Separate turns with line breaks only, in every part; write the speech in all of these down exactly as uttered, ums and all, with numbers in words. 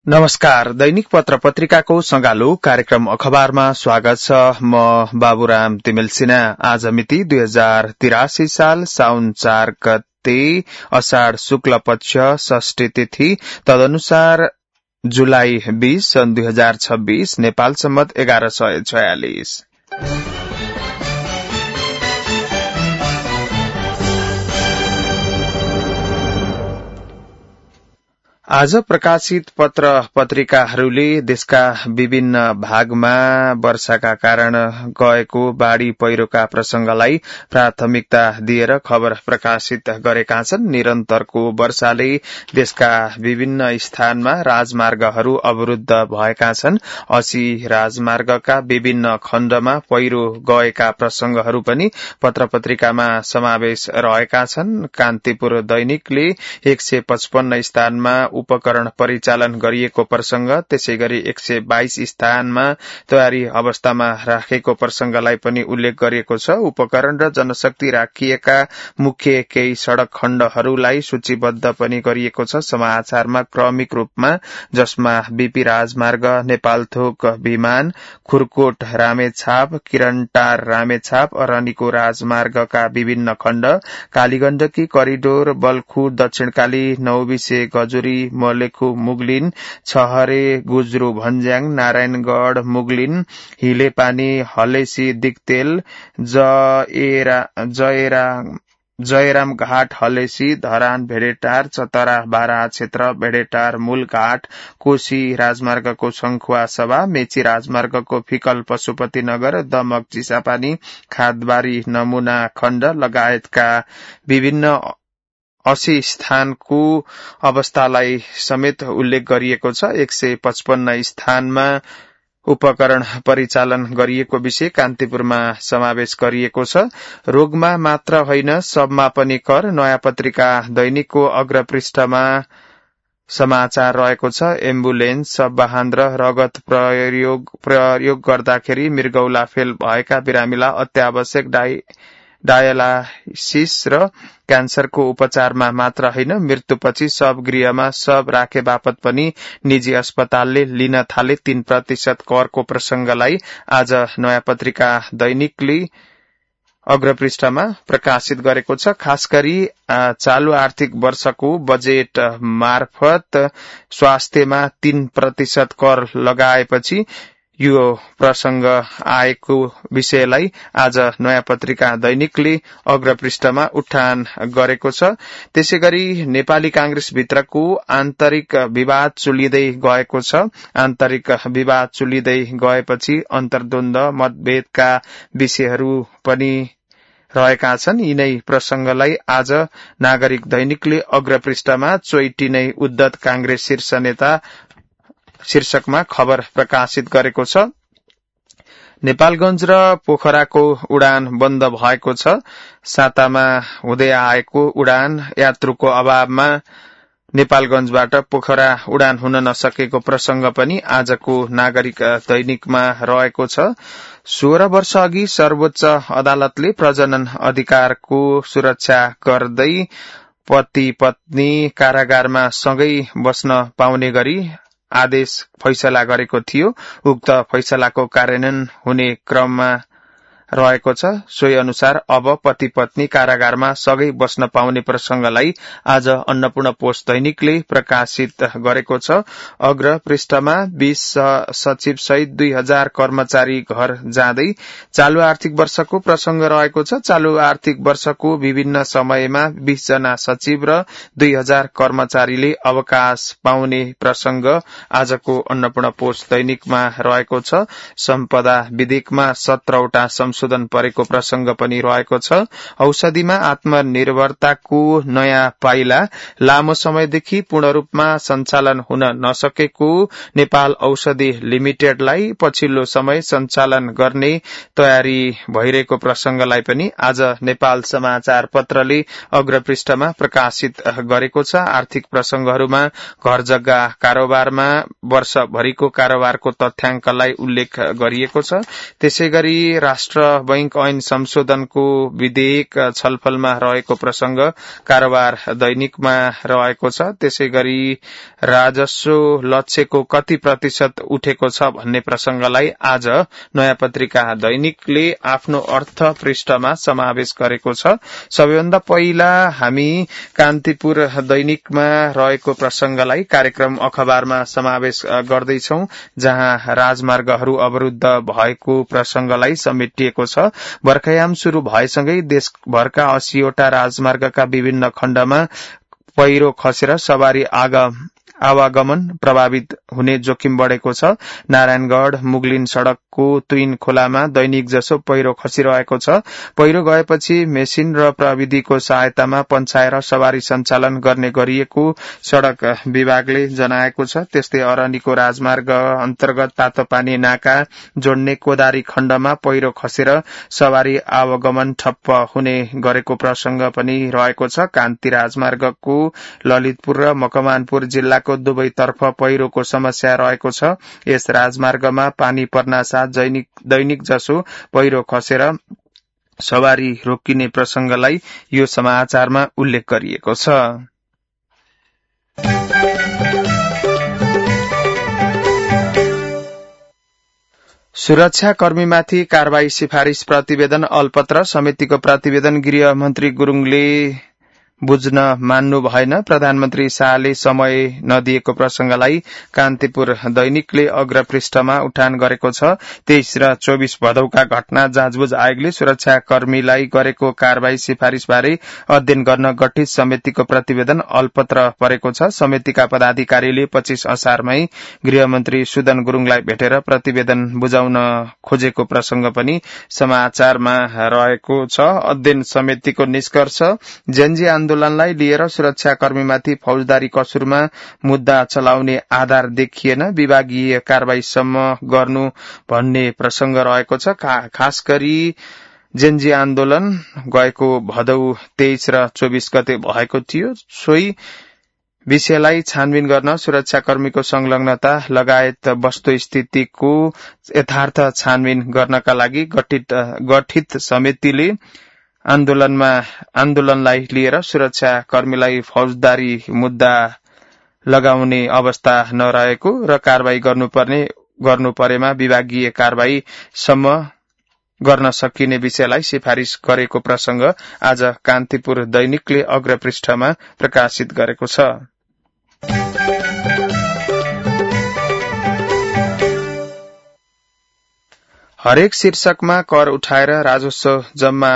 नमस्कार। दैनिक पत्र पत्रिकाको सँगालो कार्यक्रम अखबारमा स्वागत छ। म बाबुराम तिमिल सिन्हा। आज मिति दुई हजार तिरासी साल साउन चार गते अषाढ़ शुक्ल पक्ष षष्ठी तिथि, तदनुसार जुलाई बीस सन् दुई हजार छब्बीस, नेपाल सम्मत एघार सय छयालिस। आज प्रकाशित पत्र पत्रिकाहरूले देशका विभिन्न भागमा वर्षाका कारण गएको बाढ़ी पहिरोका प्रसंगलाई प्राथमिकता दिएर खबर प्रकाशित गरेका छन्। निरन्तरको वर्षाले देशका विभिन्न स्थानमा राजमार्गहरू अवरुद्ध भएका छन्। अस्सी राजमार्गका विभिन्न खण्डमा पहिरो गएका प्रसंगहरू पनि पत्र पत्रिकामा समावेश रहेका छन्। कान्तिपुर दैनिकले एक सय पचपन्न स्थानमा उपकरण परिचालन गरिएको प्रसंग, त्यसैगरी एक सय बाइस स्थानमा तयारी अवस्थामा राखेको प्रसंगलाई पनि उल्लेख गरिएको छ। उपकरण र जनशक्ति राखिएका मुख्य केही सड़क खण्डहरूलाई सूचीबद्ध पनि गरिएको छ समाचारमा क्रमिक रूपमा, जसमा बीपी राजमार्ग, नेपालथोक विमान, खुरकोट रामेछाप, किरणटार रामेछाप, अरनिको राजमार्गका विभिन्न खण्ड, कालीगण्डकी करिडोर, बल्खु दक्षिणकाली, नौबिसे गजुरी, मलेखु मुगलिन, छहरे गुज्रू भन्ज्याङ, नारायणगढ़ मुगलिन, हिलेपानी, हलेसी दिक्तेल, जयरा जयरा जयराम घाट हलेसी, धरान भेडेटार, चतरा बारा क्षेत्र भेडेटार मूल घाट, कोशी राजमार्गको शंखुवा सभा, मेची राजमार्गको फिकल पशुपति नगर, दमक चिसापानी, खादबारी नमूना खण्ड लगायतका विभिन्न अस्सी स्थानको अवस्थालाई समेत उल्लेख गरिएको छ। एक सय पचपन्न स्थानमा उपकरण परिचालन गरिएको विषय कान्तिपुरमा समावेश गरिएको छ। रोगमा मात्र होइन सबमा पनि कर, नयाँ पत्रिका दैनिकको अग्रपृष्ठमा समाचार रहेको छ। एम्बुलेन्स, सब वाहन र रगत प्रयोग प्रयोग गर्दाखेरि मृगौला फेल भएका बिरामीलाई अत्यावश्यक डाइ डायलासिस र क्यान्सरको उपचारमा मात्र होइन, मृत्युपछि सब गृहमा सब राखे बापत पनि निजी अस्पतालले लिन थाले तीन प्रतिशत करको प्रसंगलाई आज नयाँ पत्रिका दैनिकले अग्रपृष्ठमा प्रकाशित गरेको छ। खास गरी चालू आर्थिक वर्षको बजेट मार्फत स्वास्थ्यमा तीन प्रतिशत कर लगाएपछि यो प्रसंग आएको विषयलाई आज नयाँ पत्रिका दैनिकले अग्रपृष्ठमा उठान गरेको छ। त्यसैगरी नेपाली कांग्रेस भित्रको आन्तरिक विवाद चुलिँदै गएको छ। आन्तरिक विवाद चुलिँदै गएपछि अन्तर्द्वन्द मतभेदका विषयहरू पनि रहेका छन्। यिनै प्रसंगलाई आज नागरिक दैनिकले अग्रपृष्ठमा चोइटी नै उद्धत कांग्रेस शीर्ष नेता शीर्षकमा खबर प्रकाशित गरेको छ। नेपालगंज र पोखराको उडान बन्द भएको छ। सातामा हुँदै आएको उडान यात्रुको अभावमा नेपालगंजबाट पोखरा उडान हुन नसकेको प्रसंग पनि आजको नागरिक दैनिकमा रहेको छ। सोह्र वर्ष अघि सर्वोच्च अदालतले प्रजनन अधिकारको सुरक्षा गर्दै पति पत्नी कारागारमा सँगै बस्न पाउने गरी आदेश फैसला गरेको थियो। उक्त फैसलाको कार्यान्वयन हुने क्रममा रहेको छ। सोही अनुसार अब पति पत्नी कारागारमा सँगै बस्न पाउने प्रसंगलाई आज अन्नपूर्ण पोस्ट दैनिकले प्रकाशित गरेको छ। अग्र पृष्ठमा बीस सचिव सहित दुई हजार कर्मचारी घर जाँदै चालू आर्थिक वर्षको प्रसंग रहेको छ। चालू आर्थिक वर्षको विभिन्न समयमा बीस जना सचिव र दुई हजार कर्मचारीले अवकाश पाउने प्रसंग आजको अन्नपूर्ण पोस्ट दैनिकमा रहेको छ। सम्पदा विधेयकमा सत्रवटा संशोधन परेको प्रसंग पनि रहेको छ। औषधिमा आत्मनिर्भरताको नयाँ पाइला, लामो समयदेखि पूर्ण रूपमा सञ्चालन हुन नसकेको नेपाल औषधि लिमिटेडलाई पछिल्लो समय सञ्चालन गर्ने तयारी भइरहेको प्रसंगलाई पनि आज नेपाल समाचार पत्रले अग्रपृष्ठमा प्रकाशित गरेको छ। आर्थिक प्रसंगहरूमा घर जग्गा कारोबारमा वर्षभरिको कारोबारको तथ्याङ्कलाई उल्लेख गरिएको छ। त्यसैगरी राष्ट्र बैंक ऐन संशोधनको विधेयक छलफलमा रहेको प्रसंग कारोबार दैनिकमा रहेको छ। त्यसैगरी राजस्व लक्ष्यको कति प्रतिशत उठेको छ भन्ने प्रसंगलाई आज नयाँ पत्रिका दैनिकले आफ्नो अर्थ पृष्ठमा समावेश गरेको छ। सबैभन्दा पहिला हामी कान्तिपुर दैनिकमा रहेको प्रसंगलाई कार्यक्रम अखबारमा समावेश गर्दैछौं, जहाँ राजमार्गहरू अवरुद्ध भएको प्रसंगलाई समेटिएको छ। बर्खायाम शुरू भएसँगै देशभरका अस्सीवटा राजमार्गका विभिन्न खण्डमा पहिरो खसेर सवारी आवागमन प्रभावित हुने जोखिम बढ़ेको छ। नारायणगढ़ मुगलिन सड़कको तुइन खोलामा दैनिक जसो पहिरो खसिरहेको छ। पहिरो गएपछि मेसिन र प्रविधिको सहायतामा पन्छाएर सवारी सञ्चालन गर्ने गरिएको सड़क विभागले जनाएको छ। त्यस्तै अरनीको राजमार्ग अन्तर्गत तातोपानी नाका जोड्ने कोदारी खण्डमा पहिरो खसेर सवारी आवागमन ठप्प हुने गरेको प्रसंग पनि रहेको छ। कान्ति राजमार्गको ललितपुर र मकवानपुर जिल्लाको दुवैतर्फ पहिरोको समस्या रहेको छ। यस राजमार्गमा पानी पर्ना साथ दैनिक दैनिक जसो पहिरो खसेर सवारी रोकिने प्रसंगलाई यो समाचारमा उल्लेख गरिएको छ। सुरक्षाकर्मीमाथि कारवाही सिफारिश प्रतिवेदन अलपत्र समितिको प्रतिवेदन गृह मन्त्री गुरूङले बुझ्न मान्नु भएन। प्रधानमन्त्री शाहले समय नदिएको प्रसंगलाई कान्तिपुर दैनिकले अग्र पृष्ठमा उठान गरेको छ। तेइस र चौबीस भदौका घटना जाँचबुझ आयोगले सुरक्षाकर्मीलाई गरेको कारवाही सिफारिश बारे अध्ययन गर्न गठित समितिको प्रतिवेदन अल्पत्र परेको छ। समितिका पदाधिकारीले पच्चीस असारमै गृहमन्त्री सुदन गुरूङलाई भेटेर प्रतिवेदन बुझाउन खोजेको प्रसंग पनि समाचारमा रहेको छ। अध्ययन समितिको निष्कर्ष जेनजी आन्दोलनलाई लिएर सुरक्षाकर्मीमाथि फौजदारी कसुरमा मुद्दा चलाउने आधार देखिएन, विभागीय कारवाहीसम्म गर्नु भन्ने प्रसंग रहेको छ। खास गरी जेनजी आन्दोलन गएको भदौ तेइस र चौबीस गते भएको थियो। सोही विषयलाई छानबिन गर्न सुरक्षाकर्मीको संलग्नता लगायत वस्तुस्थितिको यथार्थ छानबिन गर्नका लागि गठित गठित समितिले आन्दोलनमा आन्दोलनलाई लिएर सुरक्षाकर्मीलाई फौजदारी मुद्दा लगाउने अवस्था नरहेको र कारवाही गर्नुपर्ने गर्नु परेमा विभागीय कारवाही सम्म गर्न सकिने विषयलाई सिफारिश गरेको प्रसंग आज कान्तिपुर दैनिकले अग्र पृष्ठमा प्रकाशित गरेको छ। हरेक शीर्षकमा कर उठाएर राजस्व जम्मा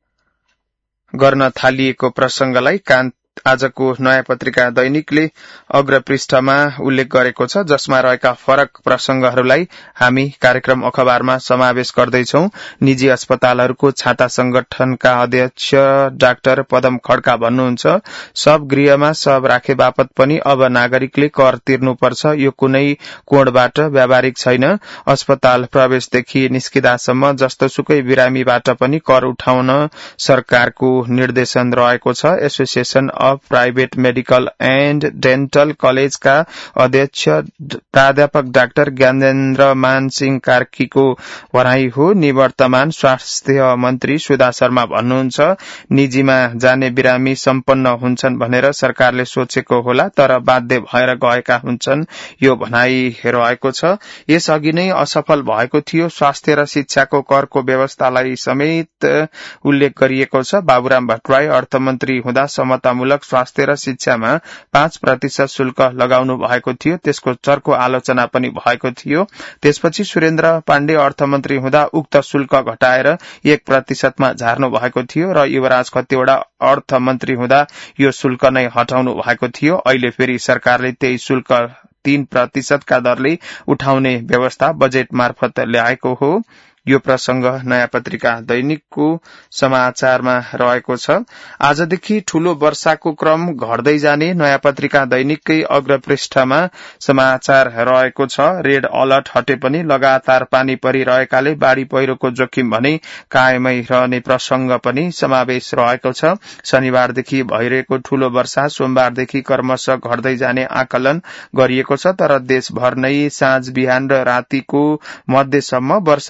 गर्न थालिएको प्रसंगलाई कान्त आजको नयाँ पत्रिका दैनिकले अग्र पृष्ठमा उल्लेख गरेको छ, जसमा रहेका फरक प्रसंगहरूलाई हामी कार्यक्रम अखबारमा समावेश गर्दैछौ। निजी अस्पतालहरूको छाता संगठनका अध्यक्ष डाक्टर पदम खड्का भन्नुहुन्छ, सब गृहमा सब राखे बापत पनि अब नागरिकले कर तिर्नुपर्छ। यो कुनै कोणबाट व्यावहारिक छैन। अस्पताल प्रवेशदेखि निस्किदासम्म जस्तोसुकै बिरामीबाट पनि कर उठाउन सरकारको निर्देशन रहेको छ। Association of private medical and dental कलेजका अध्यक्ष प्राध्यापक डाक्टर ज्ञानेन्द्र मान सिंह कार्कीको भनाई हो। निवर्तमान स्वास्थ्य मन्त्री सुधा शर्मा भन्नुहुन्छ, निजीमा जाने बिरामी सम्पन्न हुन्छन् भनेर सरकारले सोचेको होला, तर बाध्य भएर गएका हुन्छन्। यो भनाई रहेको छ। यसअघि नै असफल भएको थियो। स्वास्थ्य र शिक्षाको करको व्यवस्थालाई समेत उल्लेख गरिएको छ। बाबुराम भट्टराई अर्थमन्त्री हुँदा समतामूलक स्वास्थ्य र शिक्षामा पाँच प्रतिशत शुल्क लगाउनु भएको थियो। त्यसको चर्को आलोचना पनि भएको थियो। त्यसपछि सुरेन्द्र पाण्डे अर्थमन्त्री हुँदा उक्त शुल्क घटाएर एक प्रतिशतमा झार्नु भएको थियो र युवराज खतिवड़ा अर्थमन्त्री हुँदा यो शुल्क नै हटाउनु भएको थियो। अहिले फेरि सरकारले त्यही शुल्क तीन प्रतिशतका दरले उठाउने व्यवस्था बजेट मार्फत ल्याएको हो। यो प्रसंग नयाँ पत्रिका दैनिकको समाचारमा रहेको छ। आजदेखि ठूलो वर्षाको क्रम घट्दै जाने नयाँ पत्रिका दैनिककै अग्र पृष्ठमा समाचार रहेको छ। रेड अलर्ट हटे पनि लगातार पानी परिरहेकाले बाढ़ी पहिरोको जोखिम भने कायमै रहने प्रसंग पनि समावेश रहेको छ। शनिबारदेखि भइरहेको ठूलो वर्षा सोमबारदेखि क्रमशः घट्दै जाने आकलन गरिएको छ, तर देशभर नै साँझ बिहान र रातिको मध्यसम्म वर्षाको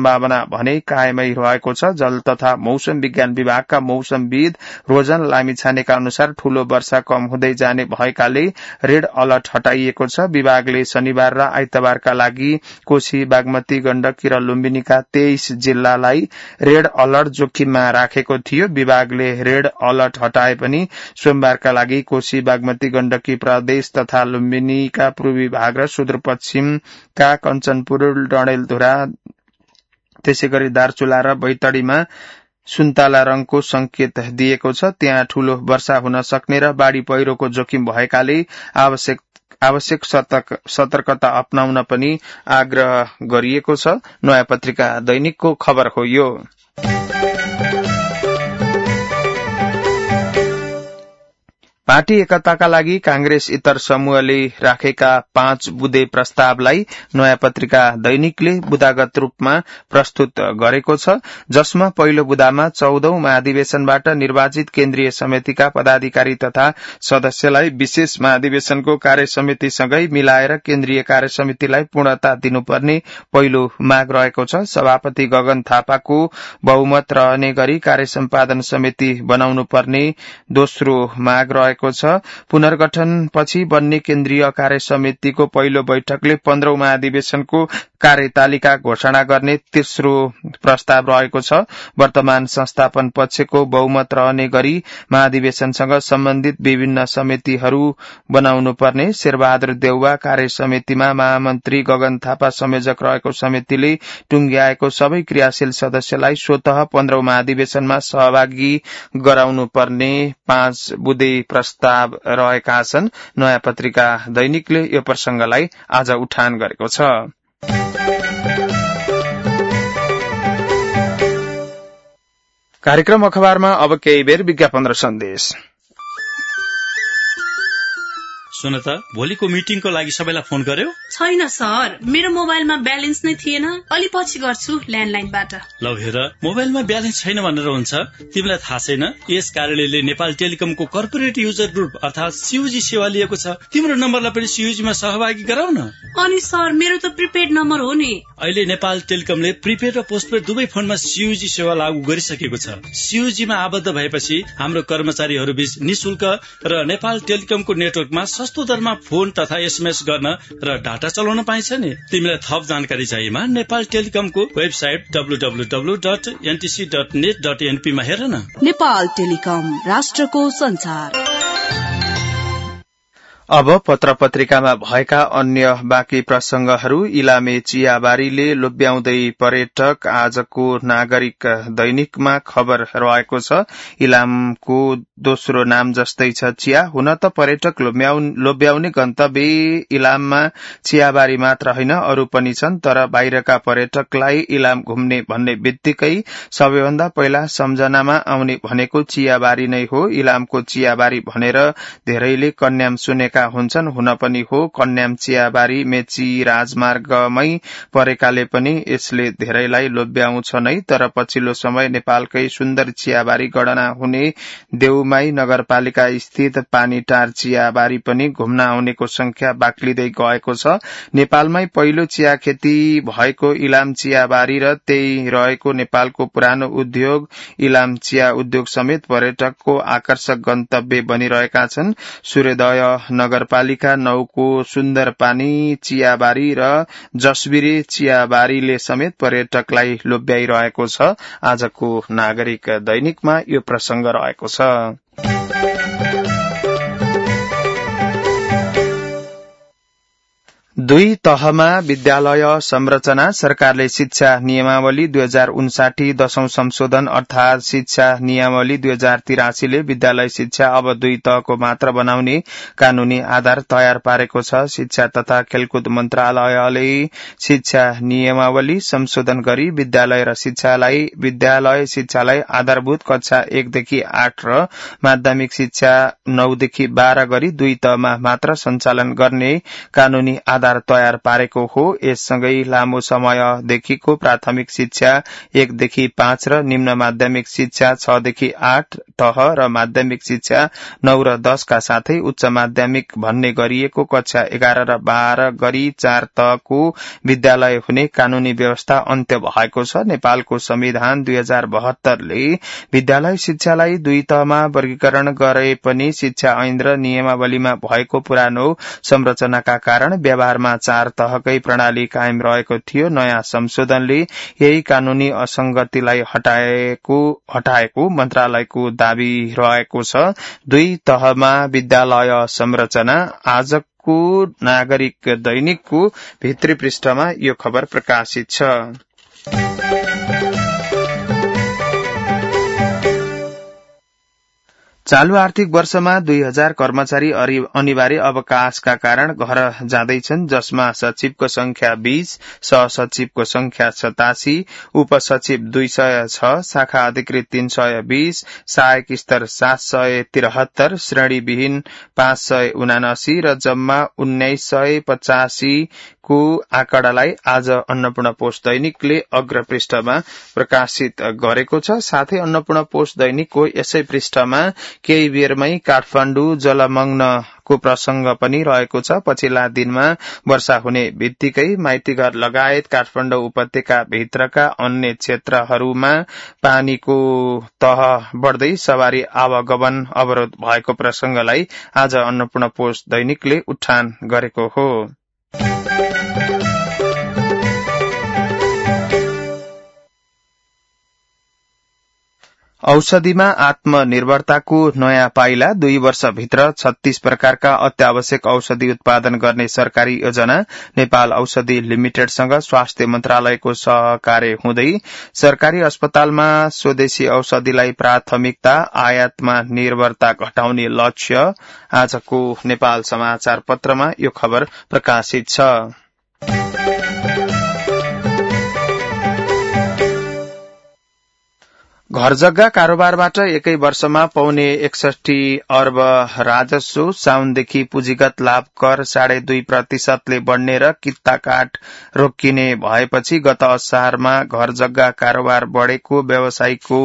सम्भावना भने कायमै रहेको छ। जल तथा मौसम विज्ञान विभागका मौसमविद रोजन लामिछानेका अनुसार ठूलो वर्षा कम हुँदै जाने भएकाले रेड अलर्ट हटाइएको छ। विभागले शनिबार र आइतबारका लागि कोशी, बागमती, गण्डकी र लुम्बिनीका तेइस जिल्लालाई रेड अलर्ट जोखिममा राखेको थियो। विभागले रेड अलर्ट हटाए पनि सोमबारका लागि कोशी, बागमती, गण्डकी प्रदेश तथा लुम्बिनीका पूर्वी भाग र सुदूरपश्चिमका कञ्चनपुर, डडेलधुरा, त्यसैगरी दार्चुला र बैतडीमा सुन्तला रंगको संकेत दिएको छ। त्यहाँ ठूलो वर्षा हुन सक्ने र बाढ़ी पहिरोको जोखिम भएकाले आवश्यक आवश्यक सतर्कता अपनाउन पनि आग्रह गरिएको छ। नयाँ पत्रिका दैनिकको खबर हो यो। पार्टी एकताका लागि कांग्रेस इतर समूहले राखेका पाँच बुँदे प्रस्तावलाई नयाँ पत्रिका दैनिकले बुदागत रूपमा प्रस्तुत गरेको छ, जसमा पहिलो बुदामा चौधौं महाधिवेशनबाट निर्वाचित केन्द्रीय समितिका पदाधिकारी तथा सदस्यलाई विशेष महाधिवेशनको कार्य समितिसँगै मिलाएर केन्द्रीय कार्य समितिलाई पूर्णता दिनुपर्ने पहिलो माग रहेको छ। सभापति गगन थापाको बहुमत रहने गरी कार्य सम्पादन समिति बनाउनु पर्ने दोस्रो माग रहेको छ। पुनर्गठन पछि बन्ने केन्द्रीय कार्य समितिको पहिलो बैठकले पन्ध्रौं महाधिवेशनको कार्यतालिका घोषणा गर्ने तेस्रो प्रस्ताव रहेको छ। वर्तमान संस्थापन पक्षको बहुमत रहने गरी महाधिवेशनसँग सम्बन्धित विभिन्न समितिहरू बनाउनु पर्ने। शेरबहादुर देउवा कार्य समितिमा महामन्त्री, गगन थापा संयोजक रहेको समितिले टुंग्याएको सबै क्रियाशील सदस्यलाई स्वतः पन्ध्रौं महाधिवेशनमा सहभागी गराउनु पर्ने पाँच बुँदे प्रस्ताव रहेका छन्। नयाँ पत्रिका दैनिकले यो प्रसंगलाई आज उठान गरेको छ। कार्यक्रम अखबारमा अब केही बेर विज्ञापन र सन्देश।
सुन त, भोलिको मिटिङको लागि सबैलाई फोन गर्यो?
छैन सर, मेरो मोबाइलमा ब्यालेन्स नै थिएन। अलि पछि गर्छु ल्यान्डलाइनबाट।
ल हेर, मोबाइलमा ब्यालेन्स छैन भनेर हुन्छ? तिमीलाई थाहा छैन यस कार्यालयले नेपाल टेलिकमको कर्पोरेट युजर ग्रुप अर्थात सीयूजी सेवा लिएको छ। तिम्रो नम्बरलाई पनि सीयूजीमा सहभागी गराउ न।
अनि सर, मेरो त प्रिपेड नम्बर हो नि।
अहिले नेपाल टेलिकमले प्रिपेड र पोस्टपेड दुवै फोनमा सीयूजी सेवा लागू गरिसकेको छ। सीयूजीमा आबद्ध भएपछि हाम्रो कर्मचारीहरू बीच निशुल्क र नेपाल टेलिकमको नेटवर्कमा सस्तो दरमा फोन तथा एसएमएस गर्न र डाटा चलाउन पाइन्छ नि। तिमीलाई थप जानकारी चाहिएमा नेपाल टेलिकमको website W W W dot NTC dot net dot NP मा हेर न।
नेपाल टेलिकम, राष्ट्रको संचार।
अब पत्र पत्रिकामा भएका अन्य बाँकी प्रसंगहरू। इलामे चियाबारीले लोभ्याउँदै पर्यटक, आजको नागरिक दैनिकमा खबर रहेको छ। इलामको दोस्रो नाम जस्तै छ चिया। हुन त पर्यटक लोभ्याउने गन्तव्य इलाममा चियाबारी मात्र होइन, अरू पनि छन्, तर बाहिरका पर्यटकलाई इलाम घुम्ने भन्ने बित्तिकै सबैभन्दा पहिला सम्झनामा आउने भनेको चियाबारी नै हो। इलामको चियाबारी भनेर धेरैले कन्याम सुनेका हुन्छन्, हुन पनि हो। कन्याम चियाबारी मेची राजमार्गमै परेकाले पनि यसले धेरैलाई लोभ्याउँछ नै। तर पछिल्लो समय नेपालकै सुन्दर चियाबारी गणना हुने देउमाई नगरपालिका स्थित पानीटार चियाबारी पनि घुम्न आउनेको संख्या बाक्लिँदै गएको छ। नेपालमै पहिलो चिया खेती भएको इलाम चियाबारी र त्यही रहेको नेपालको पुरानो उद्योग इलाम चिया उद्योग समेत पर्यटकको आकर्षक गन्तव्य बनिरहेका छन्। सूर्योदय नगरपालिका नौको सुन्दर पानी चियाबारी र जसबिरे चियाबारीले समेत पर्यटकलाई लोभ्याइरहेको छ। आजको नागरिक दैनिकमा यो प्रसंग रहेको छ। दुई तहमा विद्यालय संरचना। सरकारले शिक्षा नियमावली दुई हजार उन्साठी दशौं संशोधन अर्थात शिक्षा नियमावली दुई हजार तिरासीले विद्यालय शिक्षा अब दुई तहको मात्र बनाउने कानूनी आधार तयार पारेको छ। शिक्षा तथा खेलकुद मन्त्रालयले शिक्षा नियमावली संशोधन गरी विद्यालय र शिक्षालाई विद्यालय शिक्षालाई आधारभूत कक्षा एकदेखि आठ र माध्यमिक शिक्षा नौदेखि बाह्र गरी दुई तहमा मात्र सञ्चालन गर्ने कानूनी आधार आधार तयार पारेको हो। यससँगै लामो समयदेखिको प्राथमिक शिक्षा एकदेखि पाँच र निम्न माध्यमिक शिक्षा छदेखि आठ तह र माध्यमिक शिक्षा नौ र दसका साथै उच्च माध्यमिक भन्ने गरिएको कक्षा एघार र बाह्र गरी चार तहको विद्यालय हुने कानूनी व्यवस्था अन्त्य भएको छ। नेपालको संविधान दुई हजार बहत्तरले विद्यालय शिक्षालाई दुई तहमा वर्गीकरण गरे पनि शिक्षा ऐन र नियमावलीमा भएको पुरानो संरचनाका कारण व्यवहारमा चार तहकै प्रणाली कायम रहेको थियो। नयाँ संशोधनले यही कानूनी असंगतिलाई हटाएको हटाएको मन्त्रालयको दावी रहेको छ। दुई तहमा विद्यालय संरचना आजको नागरिक दैनिकको भित्री पृष्ठमा यो खबर प्रकाशित छ। चालू आर्थिक वर्षमा दुई हजार कर्मचारी अनिवार्य अवकाशका कारण घर जाँदैछन्, जसमा सचिवको संख्या बीस, सहसचिवको संख्या सतासी, उपसचिव दुई सय छ, शाखा अधिकृत तीन सय बीस, सहायक स्तर सात सय तिरहत्तर, श्रेणीविहीन पाँच सय उनासी र जम्मा उन्नाइस सय पचासी को आँकडालाई आज अन्नपूर्ण पोस्ट दैनिकले अग्र पृष्ठमा प्रकाशित गरेको छ। साथै अन्नपूर्ण पोस्ट दैनिकको यसै पृष्ठमा केही बेरमै काठमाडौँ जलमग्नको प्रसंग पनि रहेको छ। पछिल्ला दिनमा वर्षा हुने बित्तिकै माइतीघर लगायत काठमाडौँ उपत्यका भित्रका अन्य क्षेत्रहरूमा पानीको तह बढ्दै सवारी आवागमन अवरोध भएको प्रसंगलाई आज अन्नपूर्ण पोस्ट दैनिकले उठान गरेको हो। औषधिमा आत्मनिर्भरताको नयाँ पाइला, दुई वर्षभित्र छत्तीस प्रकारका अत्यावश्यक औषधि उत्पादन गर्ने सरकारी योजना। नेपाल औषधि लिमिटेडसँग स्वास्थ्य मन्त्रालयको सहकार्य हुँदै सरकारी अस्पतालमा स्वदेशी औषधिलाई प्राथमिकता, आयातमा निर्भरता घटाउने लक्ष्य। आजको नेपाल समाचार पत्रमा यो खबर प्रकाशित छ। घर जग्गा कारोबारबाट एकै वर्षमा पाउने एकसठी अर्ब राजस्व, साउनदेखि पुँजीगत लाभ कर साढे दुई प्रतिशतले बढ्ने र कित्ता काट रोकिने भएपछि गत असारमा घर जग्गा कारोबार बढ़ेको व्यवसायीको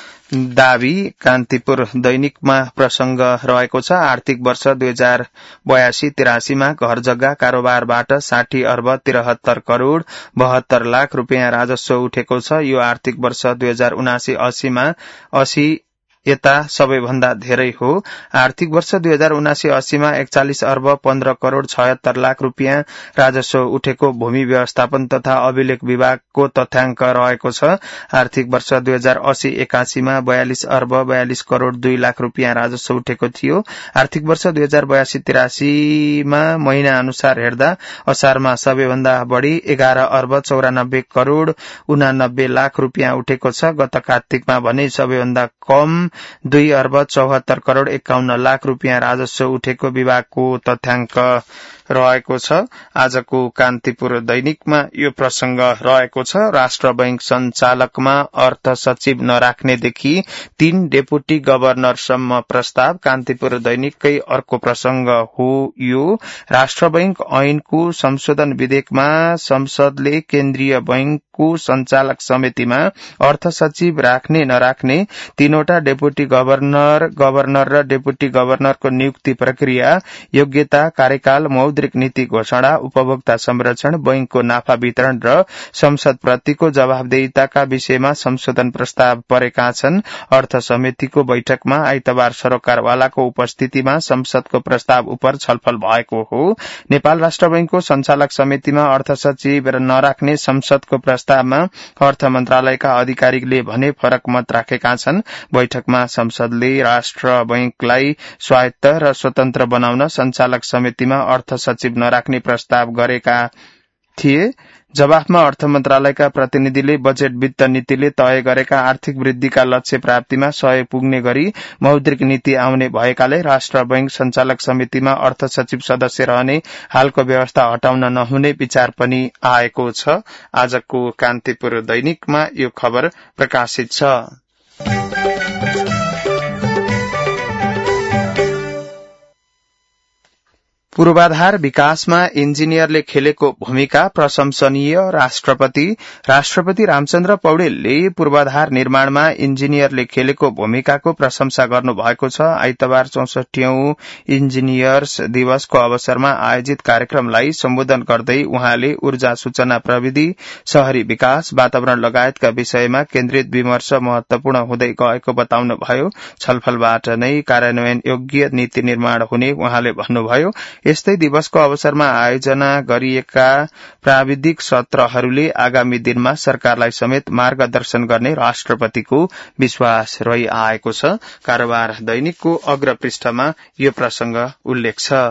दावी कान्तिपुर दैनिकमा प्रसंग रहेको छ। आर्थिक वर्ष दुई हजार बयासी तिरासीमा घर जग्गा कारोबारबाट साठी अर्ब तिरहत्तर करोड़ बहत्तर लाख रूपियाँ राजस्व उठेको छ। यो आर्थिक वर्ष दुई हजार उनासी अस्सीमा अस्सी यता सबैभन्दा धेरै हो। आर्थिक वर्ष दुई हजार उनासी अस्सीमा एकचालिस अर्ब पन्ध्र करोड़ छयत्तर लाख रूपियाँ राजस्व उठेको भूमि व्यवस्थापन तथा अभिलेख विभागको तथ्याङ्क रहेको छ। आर्थिक वर्ष दुई हजार अस्सी एकासीमा बयालिस अर्ब बयालिस करोड़ दुई लाख रूपियाँ राजस्व उठेको थियो। आर्थिक वर्ष दुई हजार बयासी तिरासीमा महिना अनुसार हेर्दा असारमा सबैभन्दा बढ़ी एघार अर्ब चौरानब्बे करोड़ उनानब्बे लाख रूपियाँ उठेको छ। गत कार्तिकमा भने सबैभन्दा कम दुई अर्ब चौहत्तर करोड़ एकाउन्न लाख रूपियाँ राजस्व उठेको विभागको तथ्याङ्क रहेको छ। आजको कान्तिपुर दैनिकमा यो प्रसंग रहेको छ। राष्ट्र बैंक संचालकमा अर्थ सचिव नराख्नेदेखि तीन डेपुटी गवर्नरसम्म प्रस्ताव। कान्तिपुर दैनिककै अर्को प्रसंग हो यो। राष्ट्र बैंक ऐनको संशोधन विधेयकमा संसदले केन्द्रीय बैंकको संचालक समितिमा अर्थ सचिव राख्ने नराख्ने, तीनवटा डेपुटी गवर्नर, गवर्नर र डेपुटी गवर्नरको नियुक्ति प्रक्रिया, योग्यता, कार्यकाल, मौद्रिक नीति घोषणा, उपभोक्ता संरक्षण, बैंकको नाफा वितरण र संसद प्रतिको जवाबदेहिताका विषयमा संशोधन प्रस्ताव परेका छन्। अर्थ समितिको बैठकमा आइतबार सरोकारवालाको उपस्थितिमा संसदको प्रस्ताव उपर छलफल भएको हो। नेपाल राष्ट्र बैंकको संचालक समितिमा अर्थ सचिव नराख्ने संसदको प्रस्तावमा अर्थ मन्त्रालयका अधिकारीले भने फरक मत राखेका छन्। बैठकमा संसदले राष्ट्र बैंकलाई स्वायत्त र स्वतन्त्र बनाउन संचालक समितिमा अर्थ सचिव नराख्ने प्रस्ताव गरेका थिए। जवाफमा अर्थ मन्त्रालयका प्रतिनिधिले बजेट वित्त नीतिले तय गरेका आर्थिक वृद्धिका लक्ष्य प्राप्तिमा सहयोग पुग्ने गरी मौद्रिक नीति आउने भएकाले राष्ट्र बैंक संचालक समितिमा अर्थ सचिव सदस्य रहने हालको व्यवस्था हटाउन नहुने विचार पनि आएको छ। आजको कान्तिपुर दैनिकमा यो खबर प्रकाशित छ। पूर्वाधार विकासमा इन्जिनियरले खेलेको भूमिका प्रशंसनीय। राष्ट्रपति राष्ट्रपति रामचन्द्र पौडेलले पूर्वाधार निर्माणमा इन्जिनियरले खेलेको भूमिकाको प्रशंसा गर्नुभएको छ। आइतबार चौसठीऔं इन्जिनियर्स दिवसको अवसरमा आयोजित कार्यक्रमलाई सम्बोधन गर्दै उहाँले ऊर्जा सूचना प्रविधि, शहरी विकास, वातावरण लगायतका विषयमा केन्द्रित विमर्श महत्वपूर्ण हुँदै गएको बताउनुभयो। छलफलबाट नै कार्यान्वयन योग्य नीति निर्माण हुने उहाँले भन्नुभयो। यस्तै दिवसको अवसरमा आयोजना गरिएका प्राविधिक सत्रहरूले आगामी दिनमा सरकारलाई समेत मार्गदर्शन गर्ने राष्ट्रपतिको विश्वास रहिआएको छ। कारोबार दैनिकको अग्र पृष्ठमा यो प्रसंग उल्लेख छ।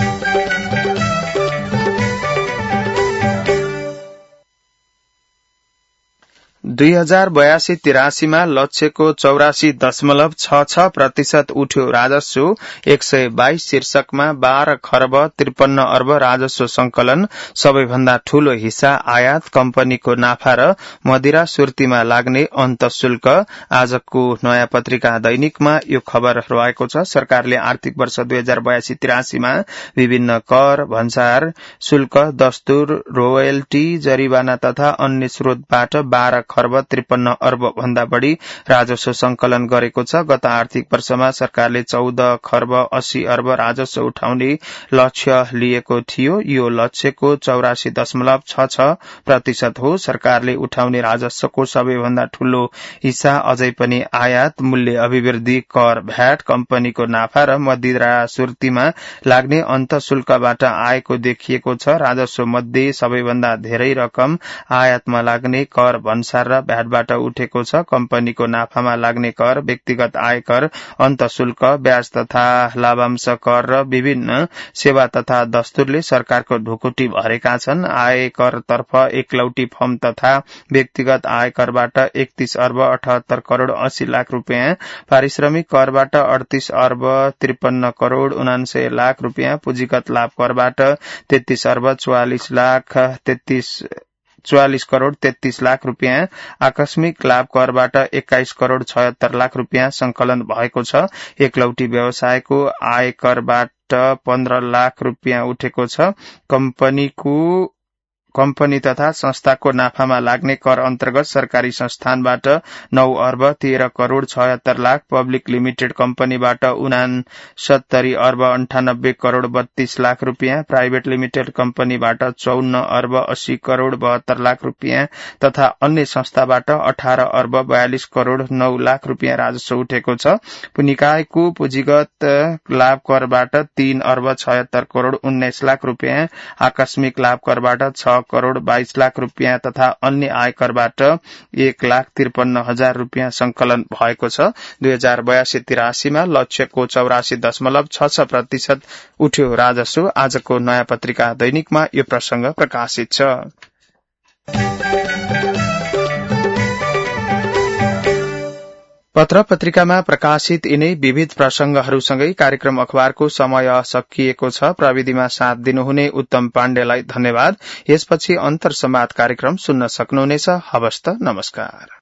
दुई हजार बयासी तिरासीमा लक्ष्यको चौरासी दशमलव छ छ प्रतिशत उठ्यो राजस्व। एक सय बाइस शीर्षकमा बाह्र खर्ब त्रिपन्न अर्ब राजस्व संकलन। सबैभन्दा ठूलो हिस्सा आयात, कम्पनीको नाफा र मदिरा सुर्तीमा लाग्ने अन्त शुल्क। आजको नयाँ पत्रिका दैनिकमा यो खबर रहेको छ। सरकारले आर्थिक वर्ष दुई हजार बयासी तिरासीमा विभिन्न कर, भन्सार शुल्क, दस्तुर, रोयल्टी, जरिवाना तथा अन्य स्रोतबाट बाह्र खर्ब त्रिपन्न अर्ब भन्दा बढ़ी राजस्व संकलन गरेको छ। गत आर्थिक वर्षमा सरकारले चौध खर्ब अस्सी अर्ब राजस्व उठाउने लक्ष्य लिएको थियो। यो लक्ष्यको चौरासी दशमलव छ छ प्रतिशत हो। सरकारले उठाउने राजस्वको सबैभन्दा ठूलो हिस्सा अझै पनि आयात, मूल्य अभिवृद्धि कर, भ्याट, कम्पनीको नाफा र मदिरा सुर्तीमा लाग्ने अन्त शुल्कबाट आएको देखिएको छ। राजस्व मध्ये सबैभन्दा धेरै रकम आयातमा लाग्ने कर, भन्सार र भ्याटबाट उठेको छ। कम्पनीको नाफामा लाग्ने कर, व्यक्तिगत आयकर, अन्त शुल्क, ब्याज तथा लाभांश कर र विभिन्न सेवा तथा दस्तुरले सरकारको ढुकुटी भरेका छन्। आयकरतर्फ एकलौटी फर्म तथा व्यक्तिगत आयकरबाट एकतीस अर्ब अठहत्तर करोड़ अस्सी लाख रूपियाँ, पारिश्रमिक करबाट अडतीस अर्ब त्रिपन्न करोड़ उनान्सय लाख रूपियाँ, पुँजीगत लाभ करबाट तेत्तीस अर्ब चौवालिस लाख तेत्तीस चौवालिस करोड़ तेत्तीस लाख रूपियाँ, आकस्मिक लाभ करबाट एक्काइस करोड़ छयत्तर लाख रूपियाँ संकलन भएको छ। एकलौटी व्यवसायको आयकरबाट पन्ध्र लाख रूपियाँ उठेको छ। कम्पनीको कम्पनी तथा संस्थाको नाफामा लाग्ने कर अन्तर्गत सरकारी संस्थानबाट नौ अर्ब तेह्र करोड़ छयत्तर लाख, पब्लिक लिमिटेड कम्पनीबाट उनासत्तरी अर्ब अन्ठानब्बे करोड़ बत्तीस लाख रूपियाँ, प्राइवेट लिमिटेड कम्पनीबाट चौन्न अर्ब अस्सी करोड़ बहत्तर लाख रूपियाँ तथा अन्य संस्थाबाट अठार अर्ब बयालिस करोड़ नौ लाख रूपियाँ राजस्व उठेको छ। निकायको पुँजीगत लाभ करबाट तीन अर्ब छयत्तर करोड़ उन्नाइस लाख रूपियाँ, आकस्मिक लाभ करबाट छ करोड़ बाइस लाख रूपियाँ तथा अन्य आयकरबाट एक लाख त्रिपन्न हजार रूपियाँ संकलन भएको छ। दुई हजार बयासी तिरासीमा लक्ष्यको चौरासी दशमलव छ छ प्रतिशत उठ्यो राजस्व। आजको नयाँ पत्रिका दैनिकमा यो प्रसंग प्रकाशित छ। पत्र पत्रिकामा प्रकाशित यिनै विविध प्रसंगहरूसँगै कार्यक्रम अखबारको समय सकिएको छ। प्रविधिमा साथ दिनुहुने उत्तम पाण्डेलाई धन्यवाद। यसपछि अन्तर संवाद कार्यक्रम सुन्न सक्नुहुनेछ। हवस् त, नमस्कार।